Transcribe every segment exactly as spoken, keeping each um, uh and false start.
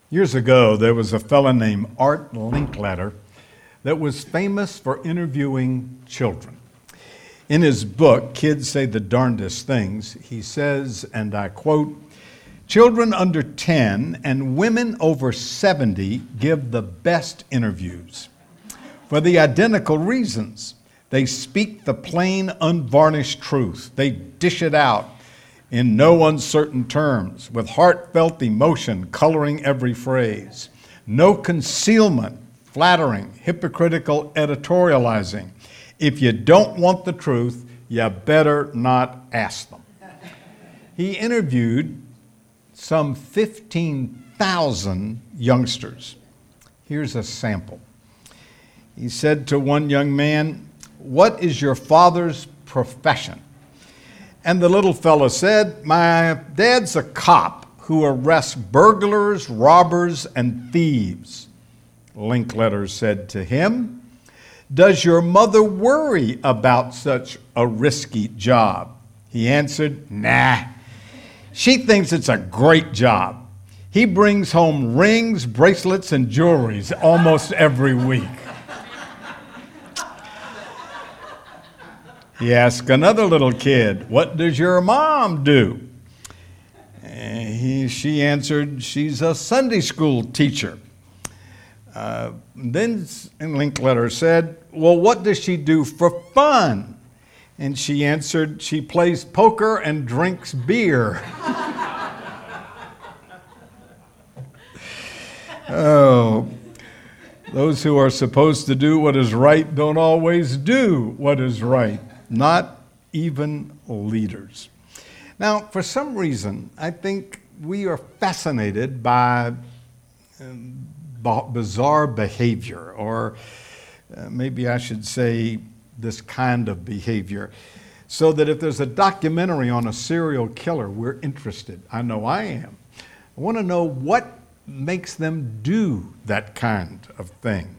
Years ago, there was a fellow named Art Linkletter that was famous for interviewing children. In his book, Kids Say the Darndest Things, he says, and I quote, "Children under ten and women over seventy give the best interviews for the identical reasons. They speak the plain, unvarnished truth. They dish it out in no uncertain terms, with heartfelt emotion coloring every phrase. No concealment, flattering, hypocritical editorializing. If you don't want the truth, you better not ask them." He interviewed some fifteen thousand youngsters. Here's a sample. He said to one young man, "What is your father's profession?" And the little fellow said, "My dad's a cop who arrests burglars, robbers, and thieves." Linkletter said to him, "Does your mother worry about such a risky job?" He answered, "Nah, she thinks it's a great job. He brings home rings, bracelets, and jewelry almost every week." He asked another little kid, "What does your mom do?" And he, she answered, "She's a Sunday school teacher." Uh, then Linkletter said, "Well, what does she do for fun?" And she answered, "She plays poker and drinks beer." Oh, those who are supposed to do what is right don't always do what is right. Not even leaders. Now, for some reason, I think we are fascinated by um, bizarre behavior, or uh, maybe I should say this kind of behavior, so that if there's a documentary on a serial killer, we're interested. I know I am. I want to know what makes them do that kind of thing.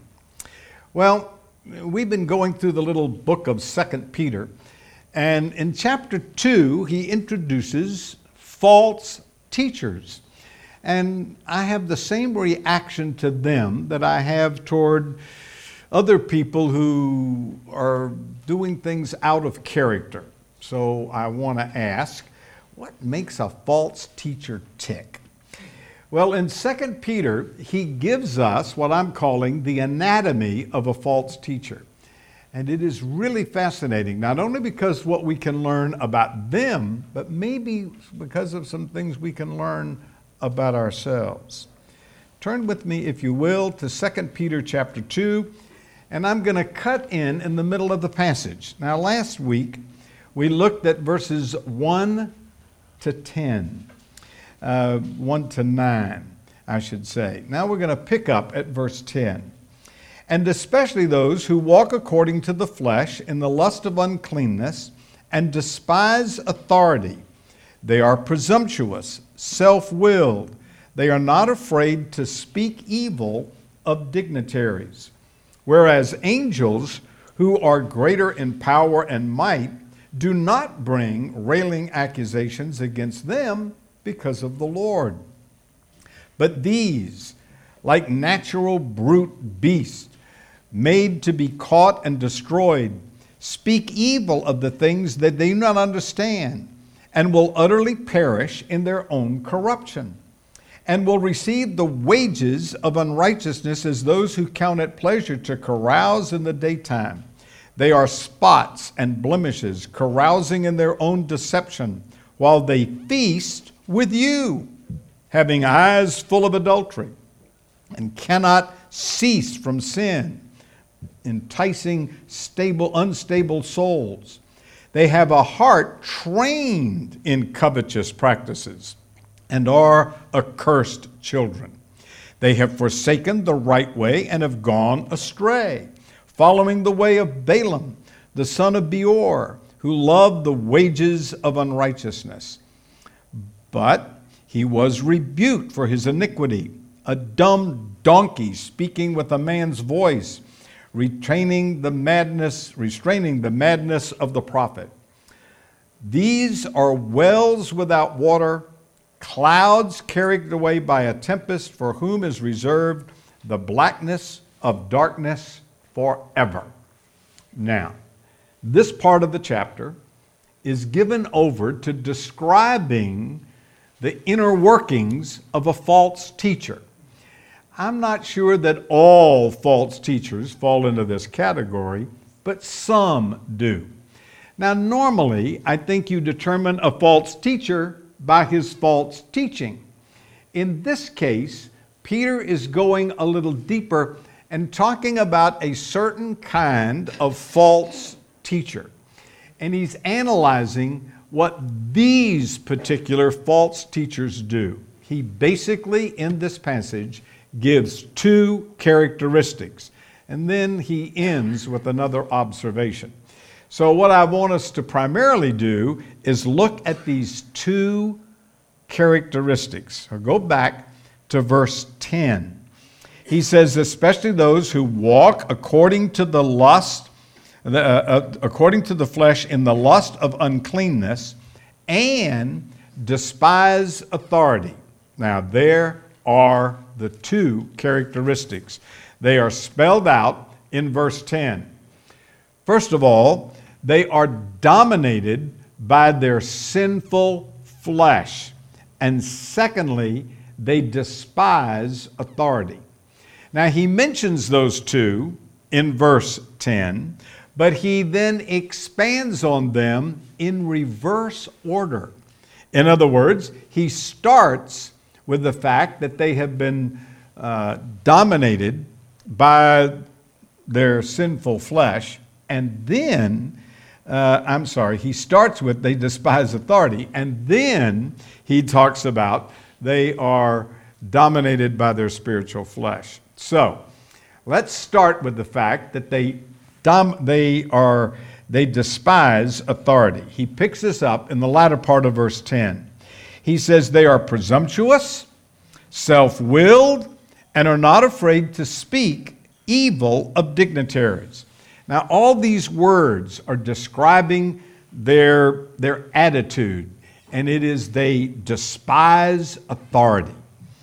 Well, we've been going through the little book of Second Peter, and in chapter two, he introduces false teachers. And I have the same reaction to them that I have toward other people who are doing things out of character. So I want to ask, what makes a false teacher tick? Well, in Second Peter, he gives us what I'm calling the anatomy of a false teacher. And it is really fascinating, not only because what we can learn about them, but maybe because of some things we can learn about ourselves. Turn with me, if you will, to Second Peter chapter two, and I'm going to cut in in the middle of the passage. Now, last week, we looked at verses one to ten. Uh, one to nine, I should say. Now we're going to pick up at verse ten. "And especially those who walk according to the flesh in the lust of uncleanness and despise authority. They are presumptuous, self-willed. They are not afraid to speak evil of dignitaries. Whereas angels, who are greater in power and might, do not bring railing accusations against them because of the Lord. But these, like natural brute beasts, made to be caught and destroyed, speak evil of the things that they do not understand, and will utterly perish in their own corruption, and will receive the wages of unrighteousness as those who count it pleasure to carouse in the daytime. They are spots and blemishes, carousing in their own deception, while they feast with you, having eyes full of adultery, and cannot cease from sin, enticing stable, unstable souls. They have a heart trained in covetous practices, and are accursed children. They have forsaken the right way and have gone astray, following the way of Balaam, the son of Beor, who loved the wages of unrighteousness. But he was rebuked for his iniquity, a dumb donkey speaking with a man's voice, restraining the madness, restraining the madness of the prophet. These are wells without water, clouds carried away by a tempest, for whom is reserved the blackness of darkness forever. Now, this part of the chapter is given over to describing the inner workings of a false teacher. I'm not sure that all false teachers fall into this category, but some do. Now, normally, I think you determine a false teacher by his false teaching. In this case, Peter is going a little deeper and talking about a certain kind of false teacher. And he's analyzing what these particular false teachers do. He basically, in this passage, gives two characteristics, and then he ends with another observation. So what I want us to primarily do is look at these two characteristics. I'll go back to verse ten. He says, especially those who walk according to the lust, uh, uh, according to the flesh in the lust of uncleanness, and despise authority. Now there are the two characteristics. They are spelled out in verse ten. First of all, they are dominated by their sinful flesh. And secondly, they despise authority. Now, he mentions those two in verse ten, but he then expands on them in reverse order. In other words, he starts with the fact that they have been uh, dominated by their sinful flesh, and then, uh, I'm sorry, he starts with they despise authority, and then he talks about they are dominated by their spiritual flesh. So, let's start with the fact that they dom- they are they despise authority. He picks this up in the latter part of verse ten. He says they are presumptuous, self-willed, and are not afraid to speak evil of dignitaries. Now, all these words are describing their, their attitude, and it is they despise authority.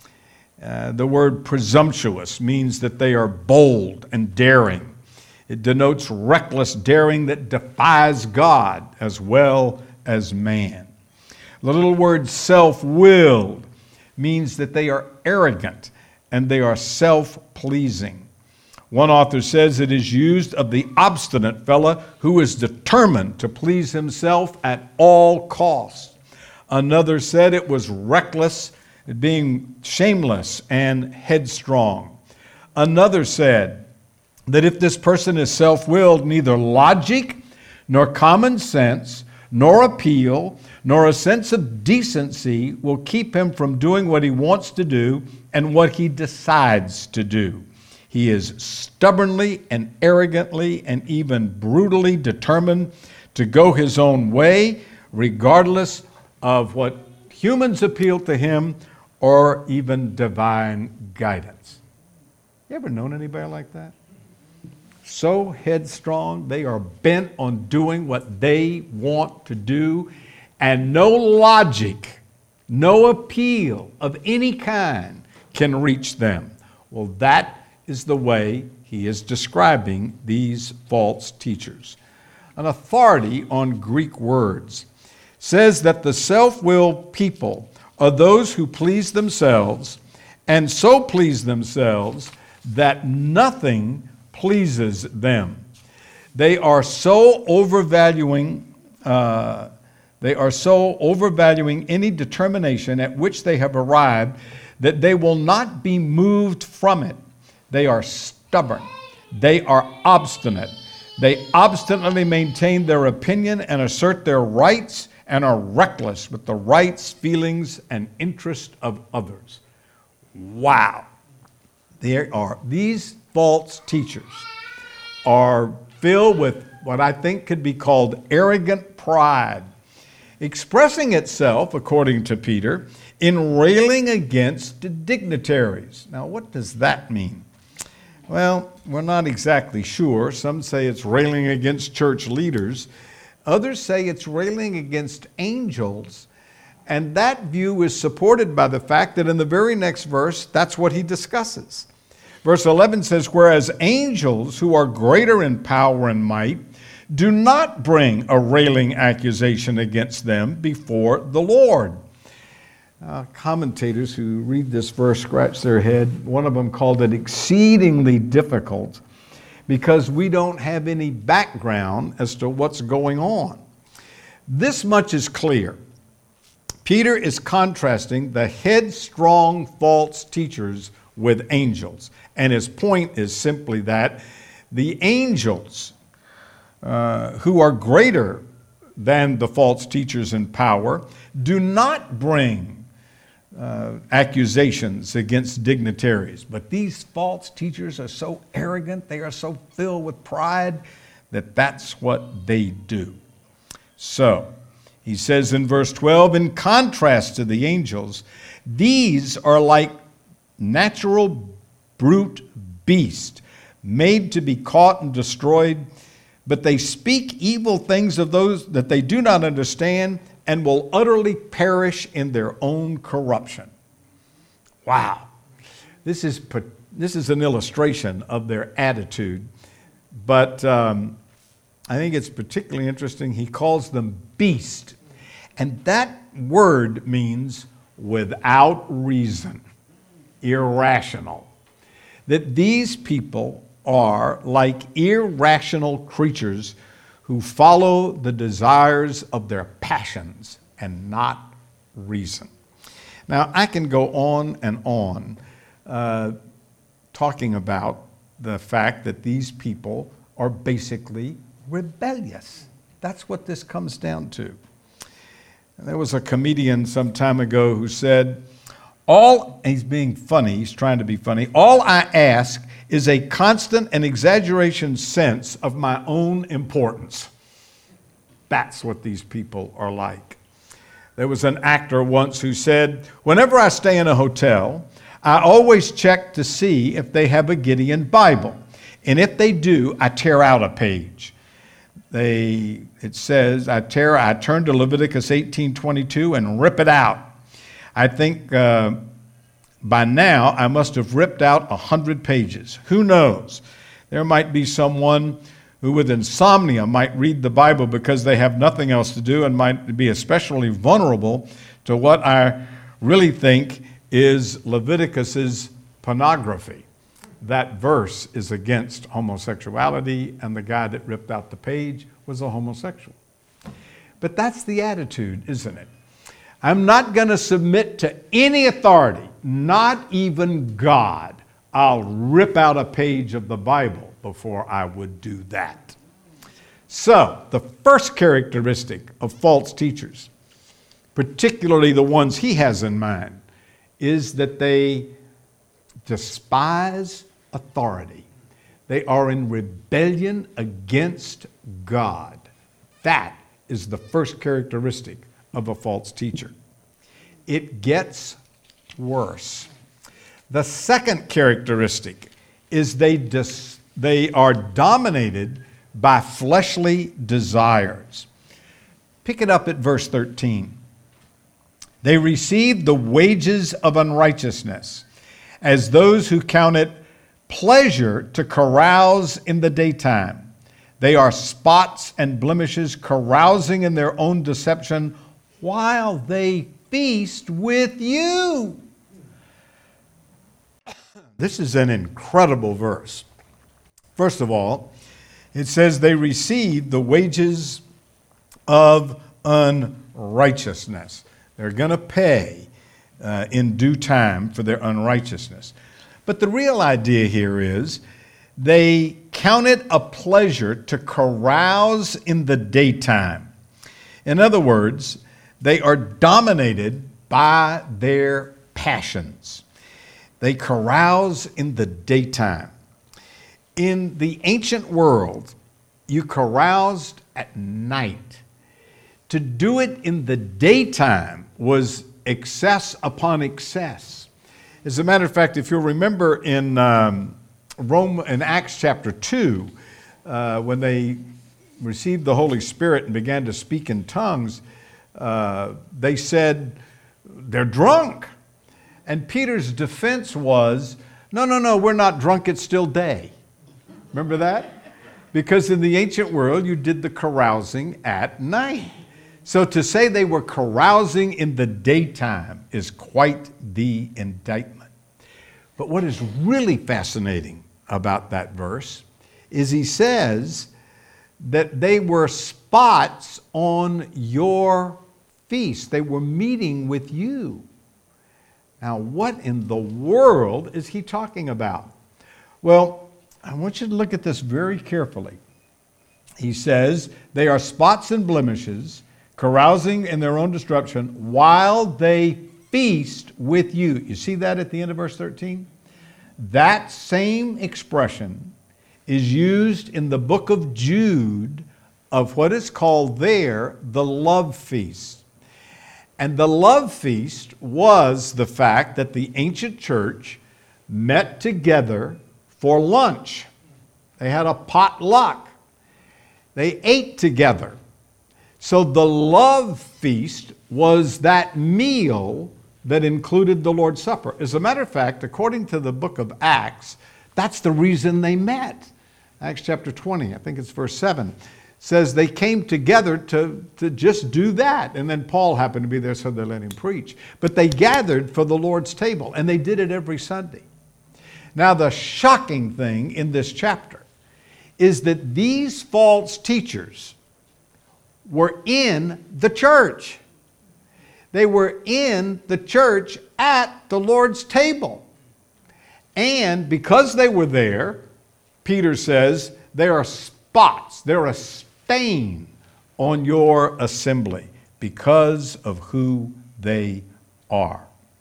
Uh, the word presumptuous means that they are bold and daring. It denotes reckless daring that defies God as well as man. The little word self-willed means that they are arrogant and they are self-pleasing. One author says it is used of the obstinate fellow who is determined to please himself at all costs. Another said it was reckless, being shameless and headstrong. Another said that if this person is self-willed, neither logic, nor common sense, nor appeal, nor a sense of decency will keep him from doing what he wants to do and what he decides to do. He is stubbornly and arrogantly and even brutally determined to go his own way, regardless of what humans appeal to him or even divine guidance. You ever known anybody like that? So headstrong, they are bent on doing what they want to do, and no logic, no appeal of any kind can reach them. Well, that is the way he is describing these false teachers. An authority on Greek words says that the self-willed people are those who please themselves, and so please themselves that nothing pleases them. They are so overvaluing, uh, they are so overvaluing any determination at which they have arrived that they will not be moved from it. They are stubborn. They are obstinate. They obstinately maintain their opinion and assert their rights and are reckless with the rights, feelings, and interests of others. Wow. There are these false teachers are filled with what I think could be called arrogant pride, expressing itself, according to Peter, in railing against dignitaries. Now, what does that mean? Well, we're not exactly sure. Some say it's railing against church leaders. Others say it's railing against angels. And that view is supported by the fact that in the very next verse, that's what he discusses. Verse eleven says, whereas angels who are greater in power and might do not bring a railing accusation against them before the Lord. Uh, commentators who read this verse scratch their head. One of them called it exceedingly difficult because we don't have any background as to what's going on. This much is clear. Peter is contrasting the headstrong false teachers with angels. And his point is simply that the angels uh, who are greater than the false teachers in power do not bring Uh, accusations against dignitaries. But these false teachers are so arrogant, they are so filled with pride that that's what they do. So, he says in verse twelve, in contrast to the angels, these are like natural brute beasts, made to be caught and destroyed, but they speak evil things of those that they do not understand, and will utterly perish in their own corruption. Wow. This is, this is an illustration of their attitude. But um, I think it's particularly interesting. He calls them beast. And that word means without reason, irrational. That these people are like irrational creatures who follow the desires of their passions and not reason. Now, I can go on and on uh, talking about the fact that these people are basically rebellious. That's what this comes down to. And there was a comedian some time ago who said, all, and he's being funny, he's trying to be funny, all I ask is a constant and exaggeration sense of my own importance. That's what these people are like. There was an actor once who said, whenever I stay in a hotel, I always check to see if they have a Gideon Bible. And if they do, I tear out a page. They, it says, I tear, I turn to Leviticus eighteen twenty-two and rip it out. I think uh, by now I must have ripped out a hundred pages. Who knows? There might be someone who with insomnia might read the Bible because they have nothing else to do and might be especially vulnerable to what I really think is Leviticus's pornography. That verse is against homosexuality, and the guy that ripped out the page was a homosexual. But that's the attitude, isn't it? I'm not going to submit to any authority, not even God. I'll rip out a page of the Bible before I would do that. So, the first characteristic of false teachers, particularly the ones he has in mind, is that they despise authority. They are in rebellion against God. That is the first characteristic of a false teacher. It gets worse. The second characteristic is they dis- they are dominated by fleshly desires. Pick it up at verse thirteen. They receive the wages of unrighteousness as those who count it pleasure to carouse in the daytime. They are spots and blemishes, carousing in their own deception while they feast with you. This is an incredible verse. First of all, it says they receive the wages of unrighteousness. They're going to pay uh, in due time for their unrighteousness. But the real idea here is they count it a pleasure to carouse in the daytime. In other words, they are dominated by their passions. They carouse in the daytime. In the ancient world, you caroused at night. To do it in the daytime was excess upon excess. As a matter of fact, if you'll remember in um, Rome, in Acts chapter two, uh, when they received the Holy Spirit and began to speak in tongues, uh, they said, they're drunk. And Peter's defense was, no, no, no, we're not drunk, it's still day. Remember that? Because in the ancient world, you did the carousing at night. So to say they were carousing in the daytime is quite the indictment. But what is really fascinating about that verse is he says that they were spots on your feast. They were meeting with you. Now, what in the world is he talking about? Well, I want you to look at this very carefully. He says, they are spots and blemishes, carousing in their own destruction, while they feast with you. You see that at the end of verse thirteen? That same expression is used in the book of Jude of what is called there the love feast. And the love feast was the fact that the ancient church met together for lunch. They had a potluck. They ate together. So the love feast was that meal that included the Lord's Supper. As a matter of fact, according to the book of Acts, that's the reason they met. Acts chapter twenty, I think it's verse seven, says they came together to, to just do that. And then Paul happened to be there, so they let him preach. But they gathered for the Lord's table, and they did it every Sunday. Now, the shocking thing in this chapter is that these false teachers were in the church. They were in the church at the Lord's table. And because they were there, Peter says, there are spots, they're a stain on your assembly because of who they are.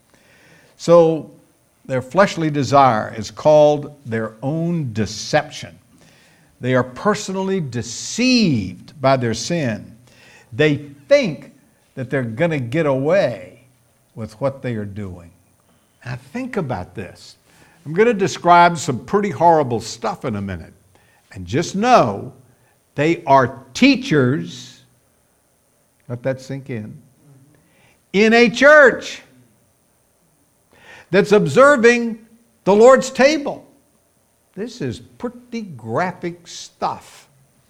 So their fleshly desire is called their own deception. They are personally deceived by their sin. They think that they're going to get away with what they are doing. Now think about this. I'm going to describe some pretty horrible stuff in a minute. And just know they are teachers, let that sink in, in a church that's observing the Lord's table. This is pretty graphic stuff.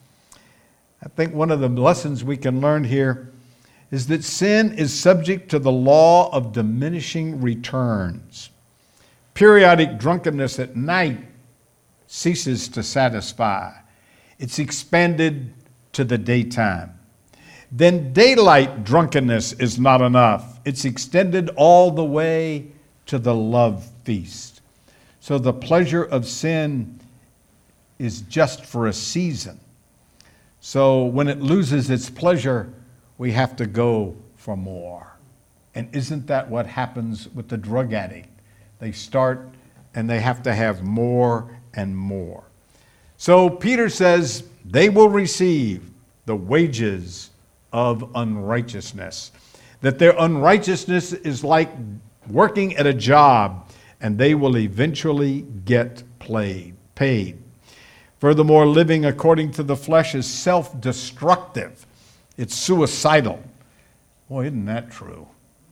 I think one of the lessons we can learn here is that sin is subject to the law of diminishing returns. Periodic drunkenness at night ceases to satisfy. It's expanded to the daytime. Then daylight drunkenness is not enough. It's extended all the way to the love feast. So the pleasure of sin is just for a season. So when it loses its pleasure, we have to go for more. And isn't that what happens with the drug addict? They start and they have to have more and more. So Peter says they will receive the wages of unrighteousness. That their unrighteousness is like working at a job, and they will eventually get played, paid. Furthermore, living according to the flesh is self-destructive. It's suicidal. Boy, isn't that true?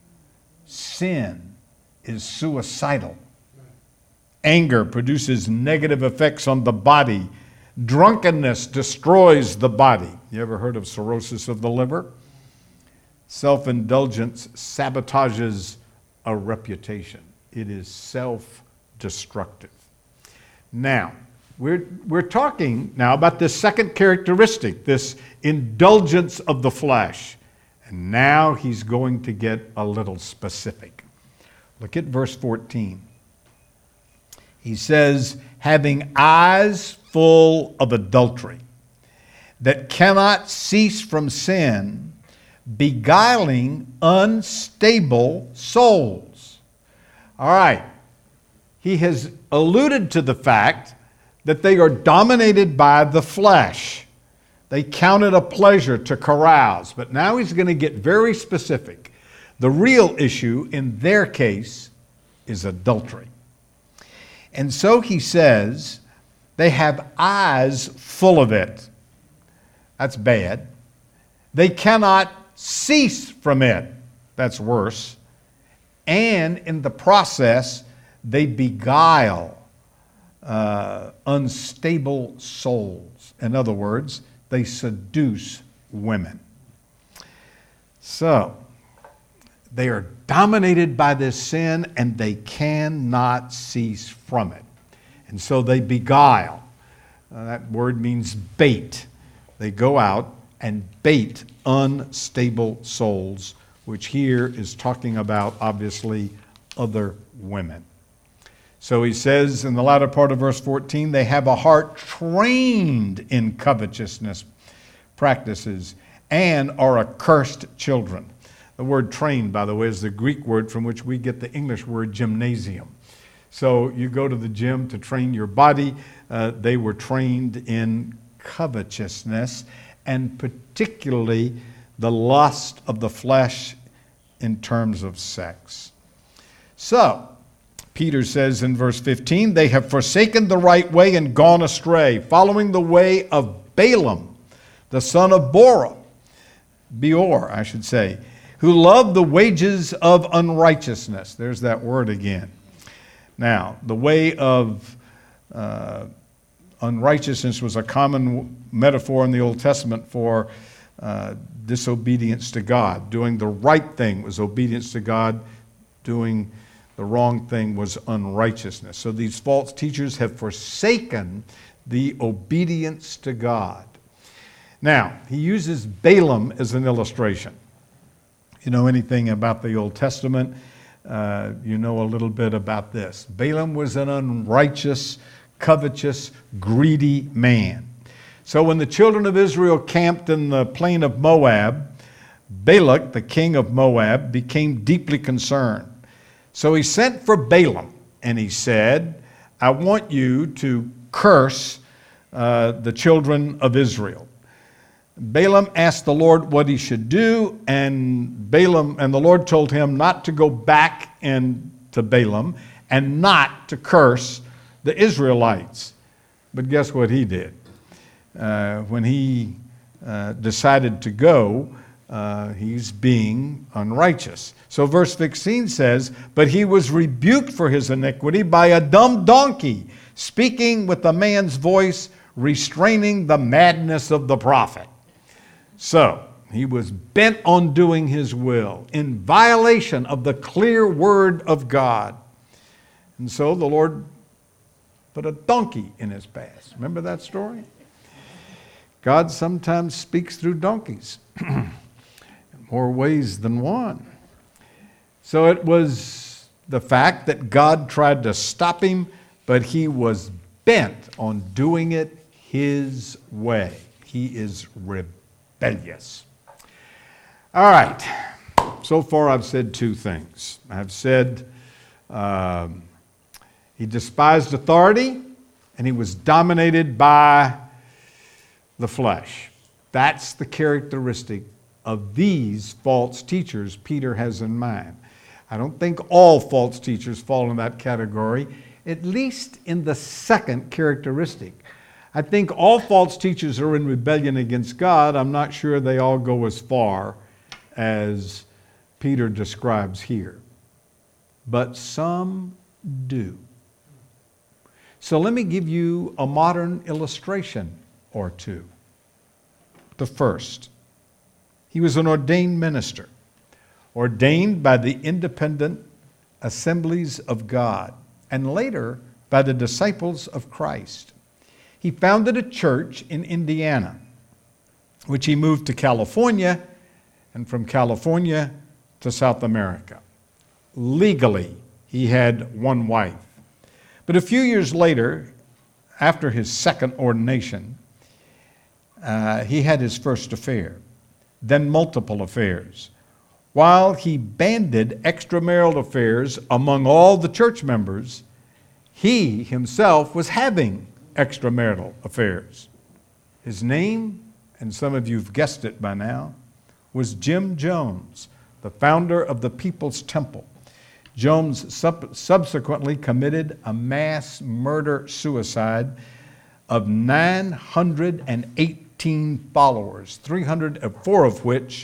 Sin is suicidal. Anger produces negative effects on the body. Drunkenness destroys the body. You ever heard of cirrhosis of the liver? Self-indulgence sabotages a reputation. It is self-destructive. Now, we're, we're talking now about this second characteristic, this indulgence of the flesh. And now he's going to get a little specific. Look at verse fourteen. He says, having eyes full of adultery, that cannot cease from sin, beguiling unstable souls. All right. He has alluded to the fact that they are dominated by the flesh. They count it a pleasure to carouse. But now he's going to get very specific. The real issue in their case is adultery. And so he says they have eyes full of it. That's bad. They cannot cease from it. That's worse. And in the process, they beguile uh, unstable souls. In other words, they seduce women. So, they are dominated by this sin and they cannot cease from it. And so they beguile. Uh, that word means bait. They go out and bait unstable souls, which here is talking about, obviously, other women. So he says in the latter part of verse fourteen, they have a heart trained in covetousness practices and are accursed children. The word trained, by the way, is the Greek word from which we get the English word gymnasium. So you go to the gym to train your body. Uh, they were trained in covetousness, and particularly the lust of the flesh in terms of sex. So, Peter says in verse fifteen, they have forsaken the right way and gone astray, following the way of Balaam, the son of Bora, Beor, I should say, who loved the wages of unrighteousness. There's that word again. Now, the way of uh, unrighteousness was a common metaphor in the Old Testament for uh, disobedience to God. Doing the right thing was obedience to God. Doing the wrong thing was unrighteousness. So these false teachers have forsaken the obedience to God. Now, he uses Balaam as an illustration. You know anything about the Old Testament, uh, you know a little bit about this. Balaam was an unrighteous, covetous, greedy man. So when the children of Israel camped in the plain of Moab, Balak, the king of Moab, became deeply concerned. So he sent for Balaam, and he said, I want you to curse uh, the children of Israel. Balaam asked the Lord what he should do, and Balaam and the Lord told him not to go back in to Balaam and not to curse the Israelites. But guess what he did? Uh, when he uh, decided to go, uh, he's being unrighteous. So verse sixteen says, but he was rebuked for his iniquity by a dumb donkey, speaking with a man's voice, restraining the madness of the prophet. So, he was bent on doing his will in violation of the clear word of God. And so the Lord put a donkey in his path. Remember that story? God sometimes speaks through donkeys in more ways than one. So it was the fact that God tried to stop him, but he was bent on doing it his way. He is rebellious. Rebellious. All right. So far I've said two things. I've said um, he despised authority and he was dominated by the flesh. That's the characteristic of these false teachers Peter has in mind. I don't think all false teachers fall in that category, at least in the second characteristic. I think all false teachers are in rebellion against God. I'm not sure they all go as far as Peter describes here. But some do. So let me give you a modern illustration or two. The first, he was an ordained minister, ordained by the independent assemblies of God, and later by the disciples of Christ. He founded a church in Indiana, which he moved to California, and from California to South America. Legally, he had one wife. But a few years later, after his second ordination, uh, he had his first affair, then multiple affairs, while he banded extramarital affairs among all the church members. He himself was having extramarital affairs. His name, and some of you have guessed it by now, was Jim Jones, the founder of the People's Temple. Jones sub- subsequently committed a mass murder-suicide of nine hundred eighteen followers, three hundred four of which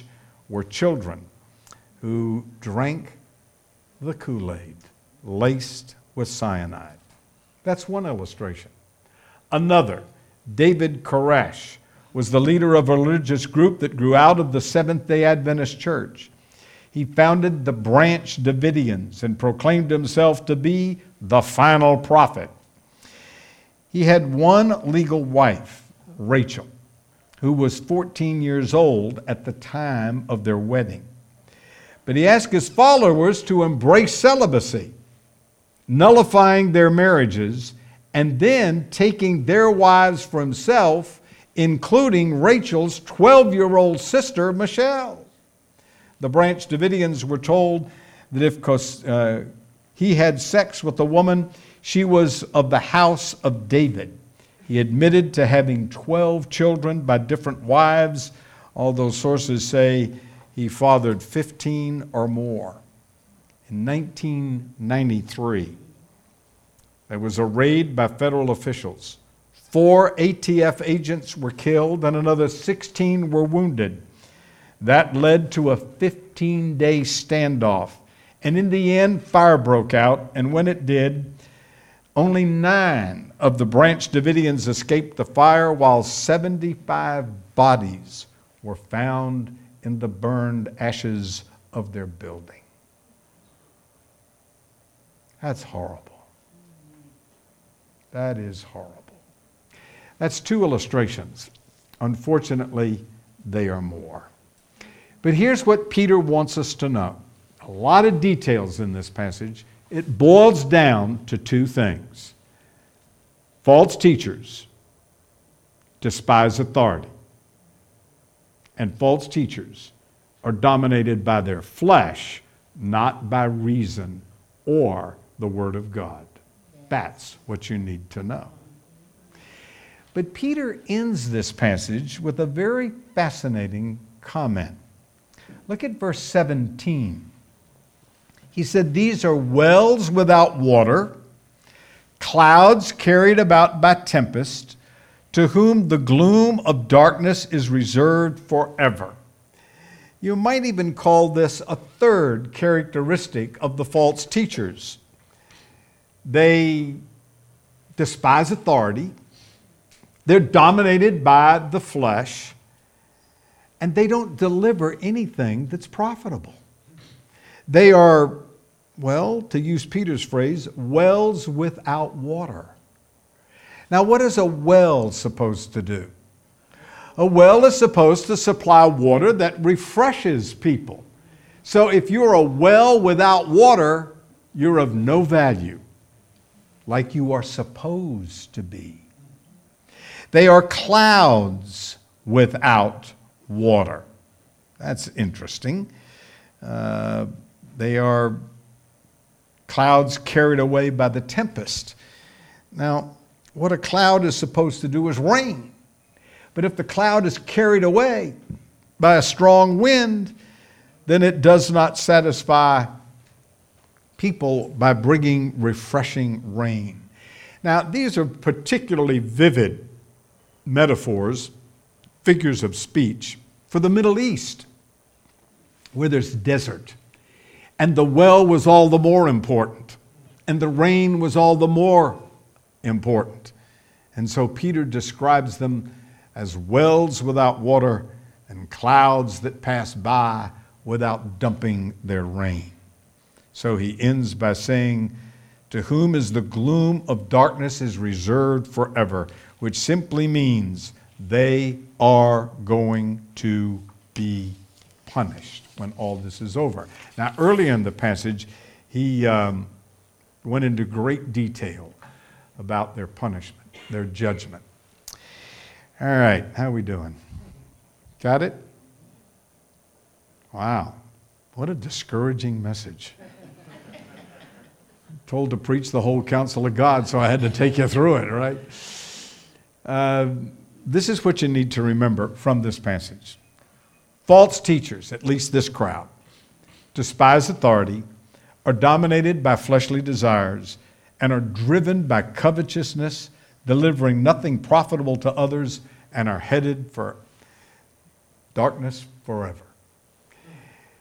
were children who drank the Kool-Aid laced with cyanide. That's one illustration. Another, David Koresh, was the leader of a religious group that grew out of the Seventh-day Adventist Church. He founded the Branch Davidians and proclaimed himself to be the final prophet. He had one legal wife, Rachel, who was fourteen years old at the time of their wedding. But he asked his followers to embrace celibacy, nullifying their marriages, and then taking their wives for himself, including Rachel's twelve-year-old sister, Michelle. The Branch Davidians were told that if uh, he had sex with a woman, she was of the house of David. He admitted to having twelve children by different wives, although sources say he fathered fifteen or more. In nineteen ninety-three, there was a raid by federal officials. Four A T F agents were killed and another sixteen were wounded. That led to a fifteen-day standoff. And in the end, fire broke out, and when it did, only nine of the Branch Davidians escaped the fire, while seventy-five bodies were found in the burned ashes of their building. That's horrible. That is horrible. That's two illustrations. Unfortunately, they are more. But here's what Peter wants us to know. A lot of details in this passage. It boils down to two things. False teachers despise authority, and false teachers are dominated by their flesh, not by reason or the Word of God. That's what you need to know. But Peter ends this passage with a very fascinating comment. Look at verse seventeen. He said, "These are wells without water, clouds carried about by tempest, to whom the gloom of darkness is reserved forever." You might even call this a third characteristic of the false teachers. They despise authority, they're dominated by the flesh, and they don't deliver anything that's profitable. They are, well, to use Peter's phrase, wells without water. Now, what is a well supposed to do? A well is supposed to supply water that refreshes people. So if you're a well without water, you're of no value, like you are supposed to be. They are clouds without water. That's interesting. Uh, they are clouds carried away by the tempest. Now, what a cloud is supposed to do is rain. But if the cloud is carried away by a strong wind, then it does not satisfy people by bringing refreshing rain. Now, these are particularly vivid metaphors, figures of speech, for the Middle East, where there's desert. And the well was all the more important, and the rain was all the more important. And so Peter describes them as wells without water and clouds that pass by without dumping their rain. So he ends by saying, "To whom is the gloom of darkness is reserved forever," which simply means they are going to be punished when all this is over. Now, earlier in the passage, he um, went into great detail about their punishment, their judgment. All right, how are we doing? Got it? Wow, what a discouraging message. Told to preach the whole counsel of God, so I had to take you through it, right? Uh, this is what you need to remember from this passage. False teachers, at least this crowd, despise authority, are dominated by fleshly desires, and are driven by covetousness, delivering nothing profitable to others, and are headed for darkness forever.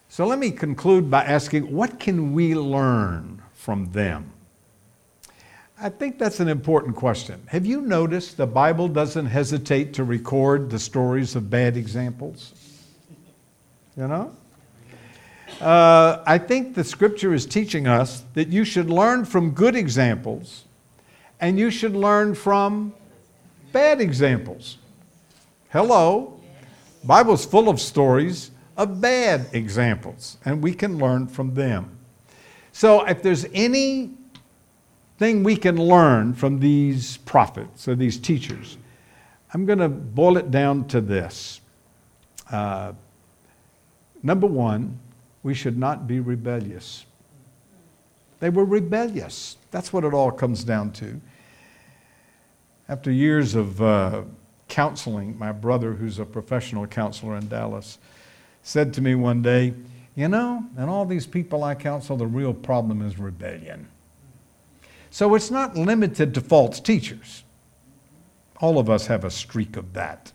So let me conclude by asking, what can we learn from them? I think that's an important question. Have you noticed the Bible doesn't hesitate to record the stories of bad examples? You know? Uh, I think the Scripture is teaching us that you should learn from good examples and you should learn from bad examples. Hello? The Bible's full of stories of bad examples, and we can learn from them. So if there's anything we can learn from these prophets or these teachers, I'm going to boil it down to this. Uh, number one, we should not be rebellious. They were rebellious. That's what it all comes down to. After years of uh, counseling, my brother, who's a professional counselor in Dallas, said to me one day, you know, and all these people I counsel, the real problem is rebellion. So it's not limited to false teachers. All of us have a streak of that.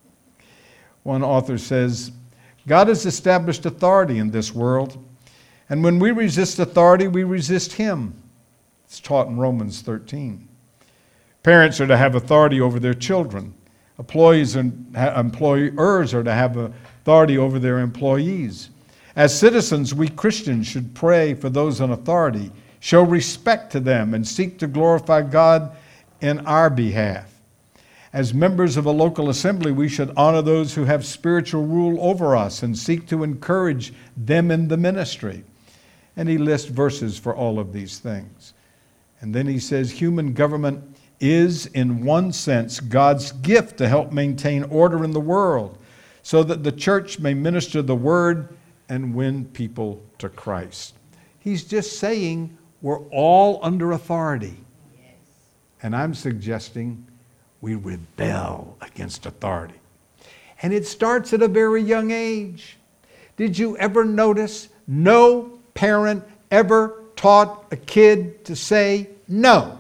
One author says, God has established authority in this world, and when we resist authority, we resist Him. It's taught in Romans thirteen. Parents are to have authority over their children. Employees and employers are to have authority over their employees. As citizens, we Christians should pray for those in authority, show respect to them, and seek to glorify God in our behalf. As members of a local assembly, we should honor those who have spiritual rule over us and seek to encourage them in the ministry. And he lists verses for all of these things. And then he says, human government is, in one sense, God's gift to help maintain order in the world so that the church may minister the word and win people to Christ. He's just saying we're all under authority. Yes. And I'm suggesting we rebel against authority. And it starts at a very young age. Did you ever notice no parent ever taught a kid to say no?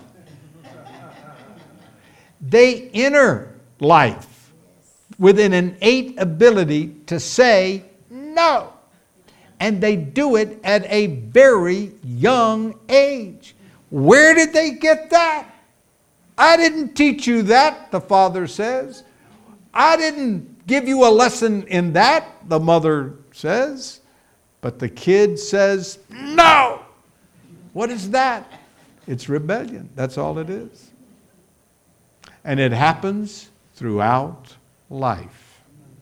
They enter life with an innate ability to say no. And they do it at a very young age. Where did they get that? I didn't teach you that, the father says. I didn't give you a lesson in that, the mother says. But the kid says, no! What is that? It's rebellion. That's all it is. And it happens throughout life.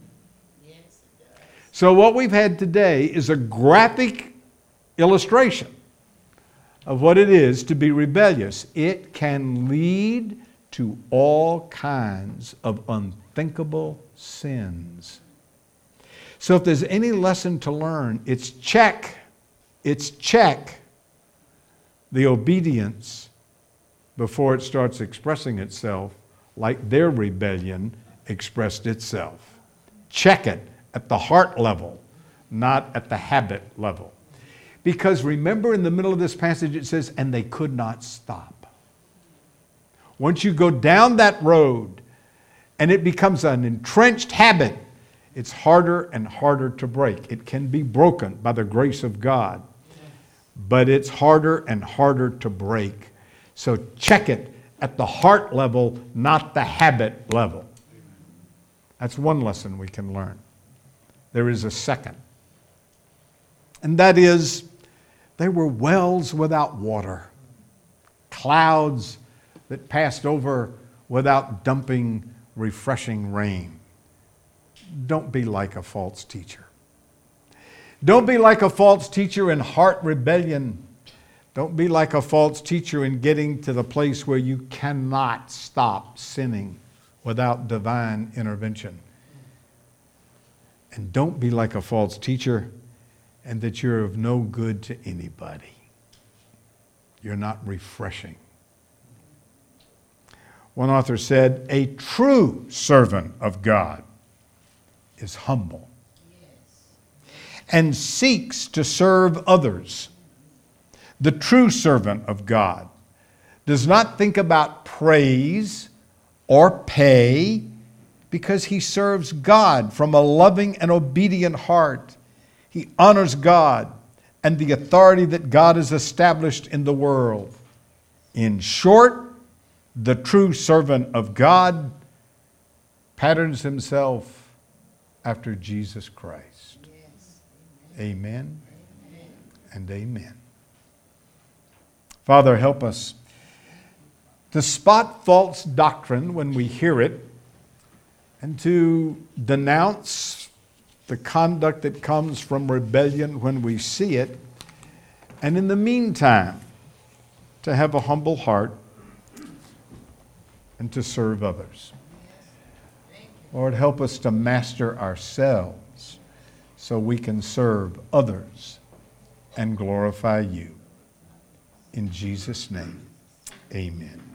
So what we've had today is a graphic illustration of what it is to be rebellious. It can lead to all kinds of unthinkable sins. So if there's any lesson to learn, it's check, it's check the obedience before it starts expressing itself like their rebellion expressed itself. Check it at the heart level, not at the habit level. Because remember, in the middle of this passage it says, and they could not stop. Once you go down that road and it becomes an entrenched habit, it's harder and harder to break. It can be broken by the grace of God, but it's harder and harder to break. So check it at the heart level, not the habit level. That's one lesson we can learn. There is a second. And that is, they were wells without water, clouds that passed over without dumping refreshing rain. Don't be like a false teacher. Don't be like a false teacher in heart rebellion. Don't be like a false teacher in getting to the place where you cannot stop sinning without divine intervention. And don't be like a false teacher and that you're of no good to anybody. You're not refreshing. One author said, a true servant of God is humble and seeks to serve others. The true servant of God does not think about praise or pay because he serves God from a loving and obedient heart. He honors God and the authority that God has established in the world. In short, the true servant of God patterns himself after Jesus Christ. Yes. Amen, amen and amen. Father, help us to spot false doctrine when we hear it and to denounce the conduct that comes from rebellion when we see it, and in the meantime, to have a humble heart and to serve others. Lord, help us to master ourselves so we can serve others and glorify you. In Jesus' name, amen.